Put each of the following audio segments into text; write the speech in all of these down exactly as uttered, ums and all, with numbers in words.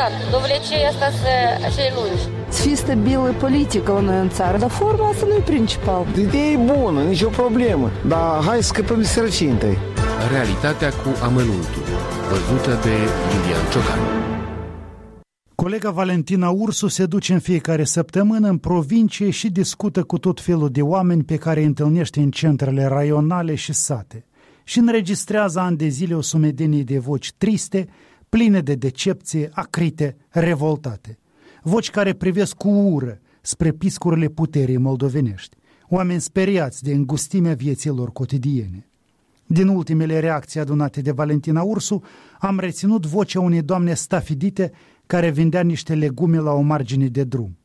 important. Dovlecei asta să așa lungi. Să fie stabilă politică la noi în țară, dar forma asta nu e principal. Ideea e bună, nicio problemă, dar hai să scăpăm de sărăcie întâi. Realitatea cu amănuntul, văzută de Lilian Ciocan. Colega Valentina Ursu se duce în fiecare săptămână în provincie și discută cu tot felul de oameni pe care îi întâlnește în centrele raionale și sate și înregistrează ani de zile o sumedenie de voci triste, pline de decepție, acrite, revoltate. Voci care privesc cu ură spre piscurile puterii moldovenești, oameni speriați de îngustimea vieții lor cotidiene. Din ultimele reacții adunate de Valentina Ursu, am reținut vocea unei doamne stafidite care vindea niște legume la o margine de drum.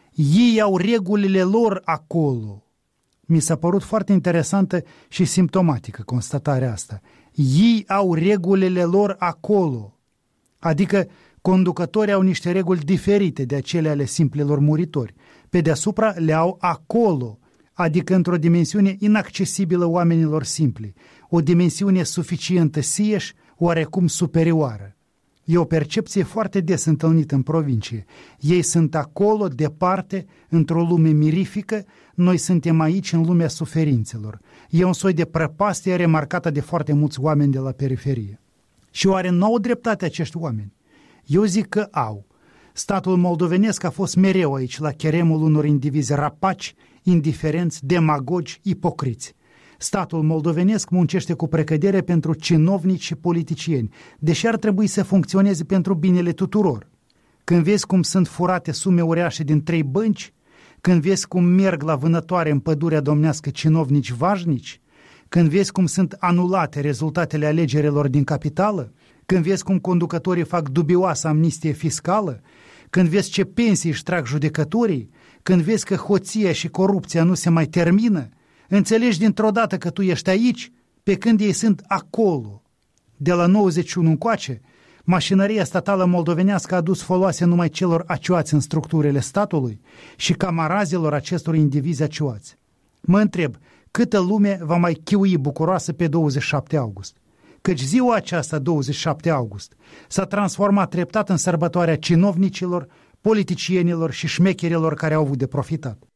Ei au regulile lor acolo. Mi s-a părut foarte interesantă și simptomatică constatarea asta. Ei au regulile lor acolo. Adică conducătorii au niște reguli diferite de acele ale simplilor muritori. Pe deasupra le au acolo, adică într-o dimensiune inaccesibilă oamenilor simpli, o dimensiune suficientă sieși, oarecum superioară. E o percepție foarte des întâlnită în provincie. Ei sunt acolo, departe, într-o lume mirifică, noi suntem aici în lumea suferințelor. E un soi de prăpastie remarcată de foarte mulți oameni de la periferie. Și oare nu au dreptate acești oameni? Eu zic că au. Statul moldovenesc a fost mereu aici la cheremul unor indivizi rapaci, indiferenți, demagogi, ipocriți. Statul moldovenesc muncește cu precădere pentru cinovnici și politicieni, deși ar trebui să funcționeze pentru binele tuturor. Când vezi cum sunt furate sume uriașe din trei bănci, când vezi cum merg la vânătoare în pădurea domnească cinovnici vașnici, când vezi cum sunt anulate rezultatele alegerilor din capitală, când vezi cum conducătorii fac dubioasă amnistie fiscală, când vezi ce pensii își trag judecătorii, când vezi că hoția și corupția nu se mai termină, înțelegi dintr-o dată că tu ești aici, pe când ei sunt acolo. De la nouăzeci și unu încoace, mașinăria statală moldovenească a adus foloase numai celor acioați în structurile statului și camarazilor acestor indivizi acioați. Mă întreb, câtă lume va mai chiui bucuroasă pe douăzeci și șapte august? Căci ziua aceasta, douăzeci și șapte august, s-a transformat treptat în sărbătoarea cinovnicilor, politicienilor și șmecherilor care au avut de profitat.